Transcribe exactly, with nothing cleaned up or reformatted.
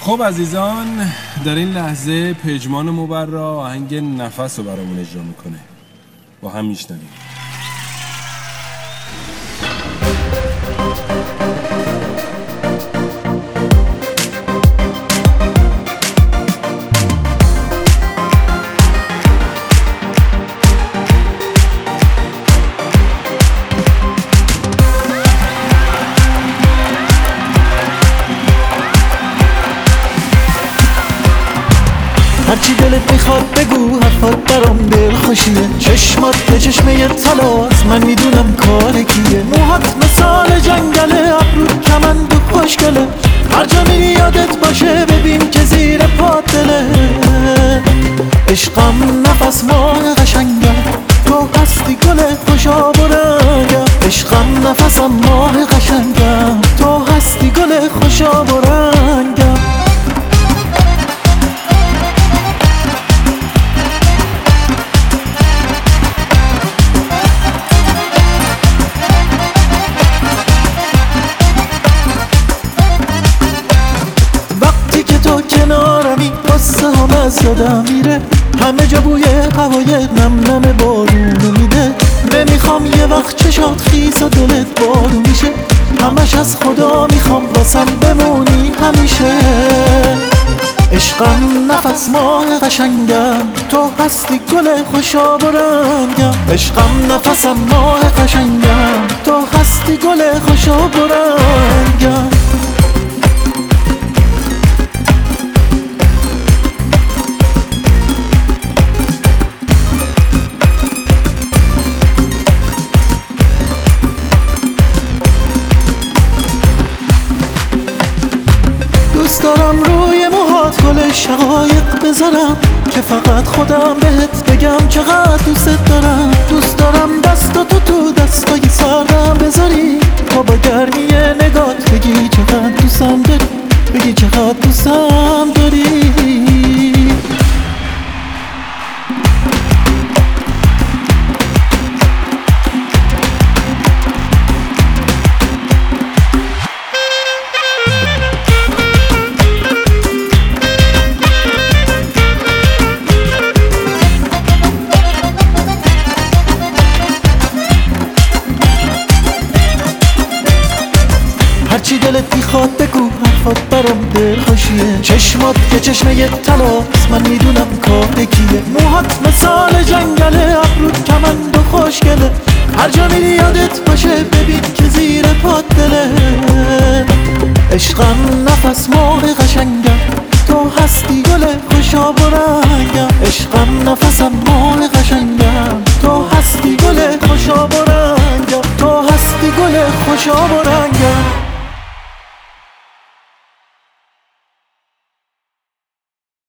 خب عزیزان، در این لحظه پژمان مبرا آهنگ نفس رو برامون اجرا میکنه. با هم میشنویم. هرچی دلت میخواد بگو، حرفات برام دل خوشیه. چشمات به چشمه طلاست، من میدونم کار کیه. موهات مثال جنگله، ابرود کمند و خوشگله. هر جا میری یادت باشه، ببین که زیر پات دله. عشقم نفس ماه قشنگم، تو هستی گل خوشا و رنگم. عشقم نفسم ماه قشنگم، تو هستی گل خوشا و رنگم. کنارمی قصه هم از یادم میره، همه جا بوی هوای نم نم بارونو میده. نمیخوام یه وقت چشات خیس و دلت بارو میشه، همش از خدا میخوام واسم بمونی همیشه. عشقم نفس ماه قشنگم، تو هستی گل خوشا و رنگم. عشقم نفسم ماه قشنگم، تو هستی گل خوشا و رنگم. دوست دارم روی موهات گل شقایق بذارم، که فقط خودم بهت بگم چقدر دوست دارم. دوست دارم دستاتو تو دستای سردم بذاری، تا با گرمی نگات بگی چقدر دوستم داری، بگی چقدر دوستم داری. هرچی دلت میخواد بگو، حرفات برام دل خوشیه. چشمات که چشمه طلاست، من میدونم کار کیه. موهات مثال جنگله، ابرود کمند و خوشگله. هر جا میری یادت باشه، ببین که زیر پات دله. عشقم نفس ماه قشنگم، تو هستی گل خوشا و رنگم. عشقم نفسم ماه قشنگم، تو هستی گل خوشا و رنگم. تو هستی گل خوشا و رنگم.